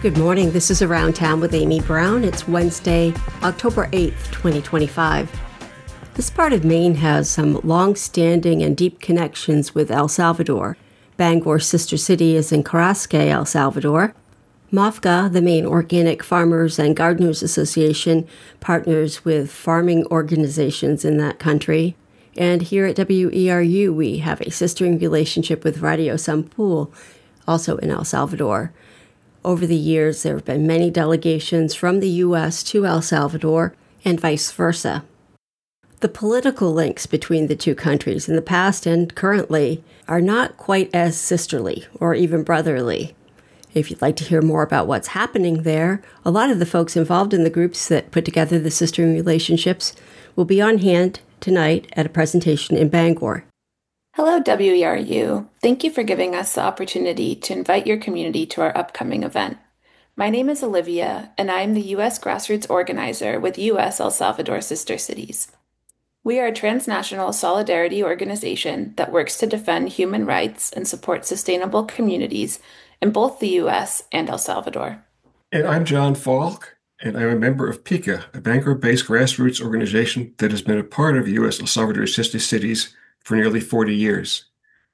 Good morning. This is Around Town with Amy Brown. It's Wednesday, October 8th, 2025. This part of Maine has some long-standing and deep connections with El Salvador. Bangor's sister city is in Carrasque, El Salvador. MOFGA, the Maine Organic Farmers and Gardeners Association, partners with farming organizations in that country. And here at WERU, we have a sistering relationship with Radio Sampul, also in El Salvador. Over the years, there have been many delegations from the U.S. to El Salvador and vice versa. The political links between the two countries in the past and currently are not quite as sisterly or even brotherly. If you'd like to hear more about what's happening there, a lot of the folks involved in the groups that put together the sistering relationships will be on hand tonight at a presentation in Bangor. Hello, WERU. Thank you for giving us the opportunity to invite your community to our upcoming event. My name is Olivia, and I am the U.S. Grassroots Organizer with U.S. El Salvador Sister Cities. We are a transnational solidarity organization that works to defend human rights and support sustainable communities in both the U.S. and El Salvador. And I'm John Falk, and I'm a member of PICA, a Bangor-based grassroots organization that has been a part of U.S. El Salvador Sister Cities for nearly 40 years.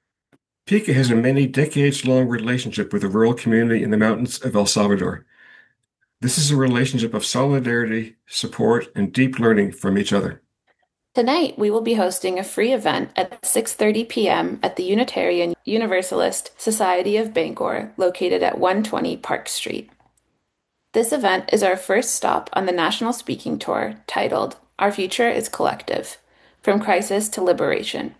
PICA has a many decades-long relationship with the rural community in the mountains of El Salvador. This is a relationship of solidarity, support, and deep learning from each other. Tonight, we will be hosting a free event at 6:30 p.m. at the Unitarian Universalist Society of Bangor, located at 120 Park Street. This event is our first stop on the national speaking tour titled Our Future is Collective, From Crisis to Liberation.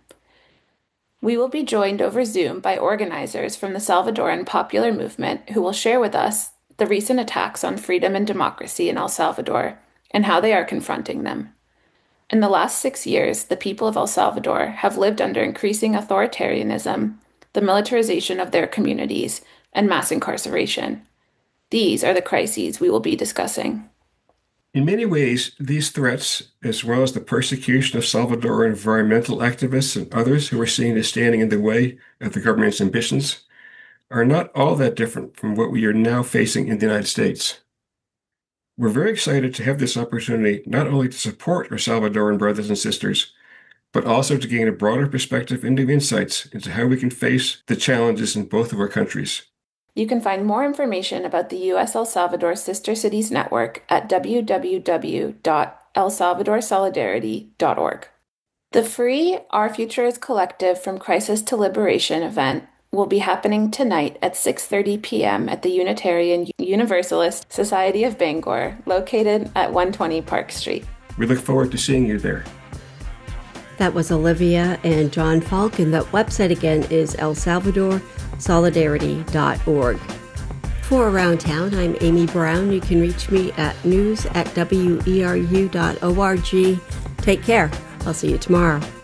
We will be joined over Zoom by organizers from the Salvadoran Popular Movement who will share with us the recent attacks on freedom and democracy in El Salvador and how they are confronting them. In the last 6 years, the people of El Salvador have lived under increasing authoritarianism, the militarization of their communities, and mass incarceration. These are the crises we will be discussing. In many ways, these threats, as well as the persecution of Salvadoran environmental activists and others who are seen as standing in the way of the government's ambitions, are not all that different from what we are now facing in the United States. We're very excited to have this opportunity not only to support our Salvadoran brothers and sisters, but also to gain a broader perspective and new insights into how we can face the challenges in both of our countries. You can find more information about the U.S. El Salvador Sister Cities Network at www.elsalvadorsolidarity.org. The free Our Future is Collective From Crisis to Liberation event will be happening tonight at 6:30 p.m. at the Unitarian Universalist Society of Bangor, located at 120 Park Street. We look forward to seeing you there. That was Olivia and John Falk, and that website again is elsalvadorsolidarity.org. For Around Town, I'm Amy Brown. You can reach me at news@weru.org. Take care. I'll see you tomorrow.